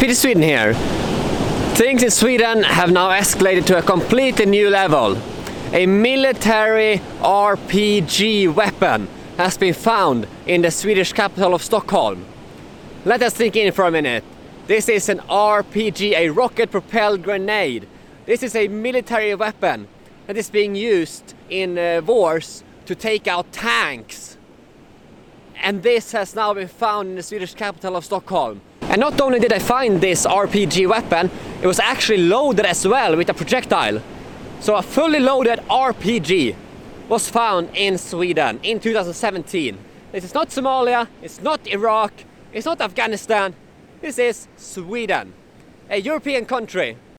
Peter Sweden here. Things in Sweden have now escalated to a completely new level. A military RPG weapon has been found in the Swedish capital of Stockholm. Let us think in for a minute. This is an RPG, a rocket-propelled grenade. This is a military weapon that is being used in wars to take out tanks. And this has now been found in the Swedish capital of Stockholm. And not only did I find this RPG weapon, it was actually loaded as well with a projectile. So a fully loaded RPG was found in Sweden in 2017. This is not Somalia, it's not Iraq, it's not Afghanistan. This is Sweden, a European country